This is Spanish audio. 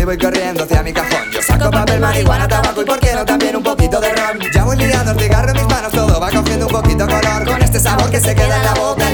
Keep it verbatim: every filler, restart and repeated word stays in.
y voy corriendo hacia mi cajón. Yo saco papel, marihuana, tabaco y por qué no también un poquito de ron. Ya voy liando el cigarro en mis manos, todo va cogiendo un poquito color, con este sabor que se queda en la boca.